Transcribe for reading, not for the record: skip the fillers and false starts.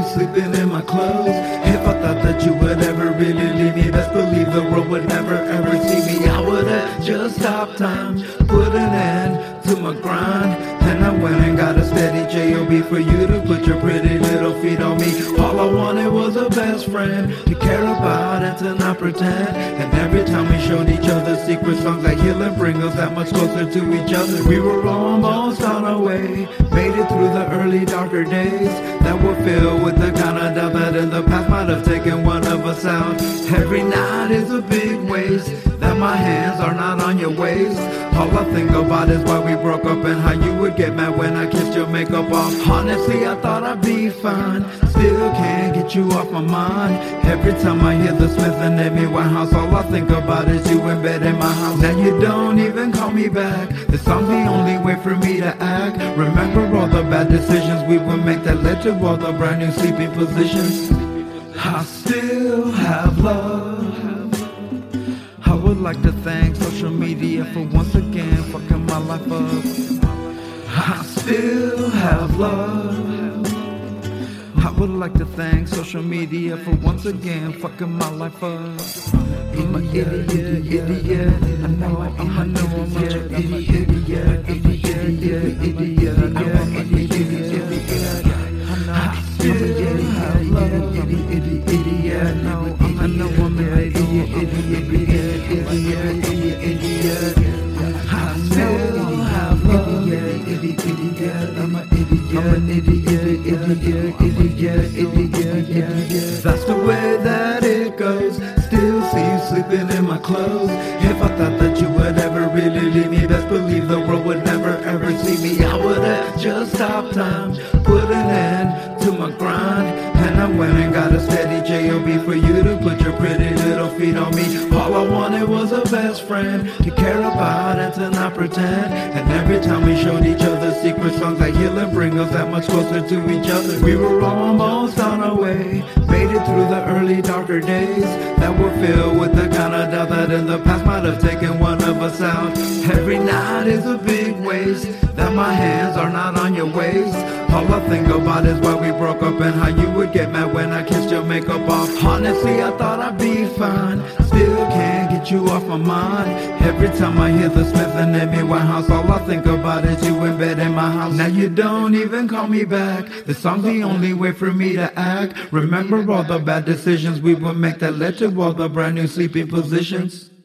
sleeping in my clothes. If I thought that you would ever really leave me, best believe the world would never ever see me. I would have just stopped time, put an end to my grind, and I went and got a steady job for you to put your pretty little feet on me. All I wanted was a best friend to care about and to not pretend. And every time we showed each other secret songs like healing bring us that much closer to each other. We were almost on our way, made it through the early darker days that were filled with the kind of doubt that in the past might have taken one of us out. Every night is a big waste that my hands are not on your waist. All I think about is why we broke up and how you would get mad when I kissed your makeup off. Honestly, I thought I'd be fine, still can't get you off my mind. Every time I hear the Smith and Amy Winehouse, all I think about is you in bed in my house. Now you don't even call me back, the song's the only way for me to act. Remember all the bad decisions we would make that led to all the brand new sleeping positions. I still have love. I would like to thank social media for once again fucking my life up. I still have love. I would like to thank social media for once again fucking my life up. I'm an idiot, idiot. I know I'm an idiot, idiot, idiot. I'm an idiot. I still have love. Idiot. I know I'm an idiot, idiot, idiot. I still have love. Idiot. I'm an idiot, idiot, idiot. That's the way that it goes. Still see you sleeping in my clothes. If I thought that you would ever really leave me, best believe the world would never ever see me. I would have just stopped time, put an end to my grind, and I went and got a steady job for you to put your pretty little feet on me. All I wanted was a best friend to care about and to not pretend. And every time we showed each other secret songs like healing bring us that much closer to each other. We were almost on our way, made it through the early darker days that were filled with the kind of doubt that in the past might have taken one of us out. Every night is a big waste that my hands are not on your waist. All I think about is why we broke up and how you would get mad when I kissed your makeup off. Honestly, I thought I'd be fine, still can't get you off my mind. Every time I hear the Smith and Amy Winehouse, all I think about is you in bed in my house. Now you don't even call me back, the song's the only way for me to act. Remember all the bad decisions we would make that led to all the brand new sleeping positions.